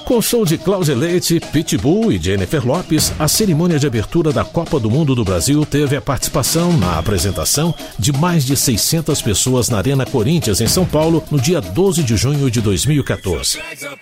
Com show de Cláudia Leite, Pitbull e Jennifer Lopez, a cerimônia de abertura da Copa do Mundo do Brasil teve a participação na apresentação de mais de 600 pessoas na Arena Corinthians, em São Paulo, no dia 12 de junho de 2014.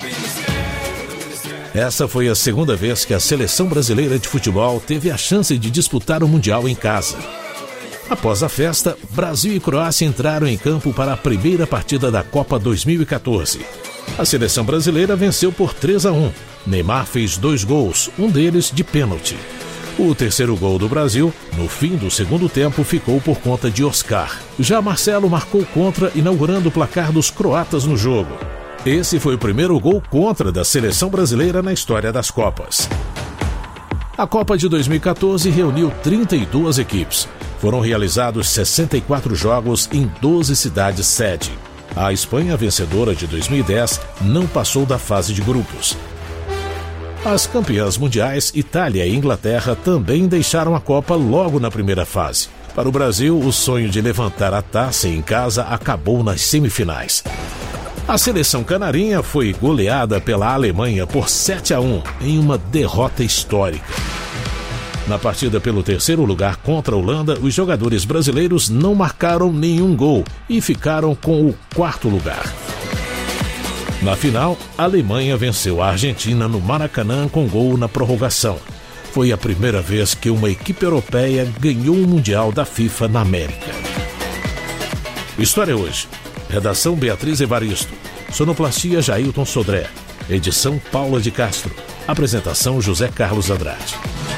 Essa foi a segunda vez que a seleção brasileira de futebol teve a chance de disputar o Mundial em casa. Após a festa, Brasil e Croácia entraram em campo para a primeira partida da Copa 2014. A seleção brasileira venceu por 3-1. Neymar fez 2 gols, um deles de pênalti. O terceiro gol do Brasil, no fim do segundo tempo, ficou por conta de Oscar. Já Marcelo marcou contra, inaugurando o placar dos croatas no jogo. Esse foi o primeiro gol contra da seleção brasileira na história das Copas. A Copa de 2014 reuniu 32 equipes. Foram realizados 64 jogos em 12 cidades sede. A Espanha, vencedora de 2010, não passou da fase de grupos. As campeãs mundiais, Itália e Inglaterra, também deixaram a Copa logo na primeira fase. Para o Brasil, o sonho de levantar a taça em casa acabou nas semifinais. A seleção canarinha foi goleada pela Alemanha por 7-1 em uma derrota histórica. Na partida pelo terceiro lugar contra a Holanda, os jogadores brasileiros não marcaram nenhum gol e ficaram com o quarto lugar. Na final, a Alemanha venceu a Argentina no Maracanã com gol na prorrogação. Foi a primeira vez que uma equipe europeia ganhou um Mundial da FIFA na América. História hoje. Redação Beatriz Evaristo. Sonoplastia Jailton Sodré. Edição Paula de Castro. Apresentação José Carlos Andrade.